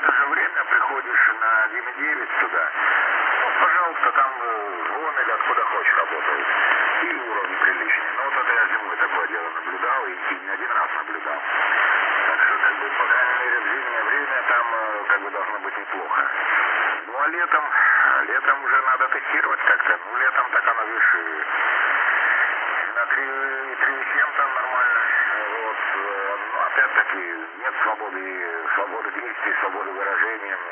это же время приходишь на 1,9 сюда, ну, пожалуйста, там вон или откуда хочешь работают. И уровень приличный. Ну, вот это я зимой такое дело наблюдал, и не один раз наблюдал. Так что, как бы, по крайней мере, в зимнее время там, как бы, должно быть неплохо. Ну, а летом уже надо тестировать как-то. Ну, летом так оно, видишь, и на 3,7 там нормально. Вот. Но, опять-таки, нет свободы действий, свободы выражения.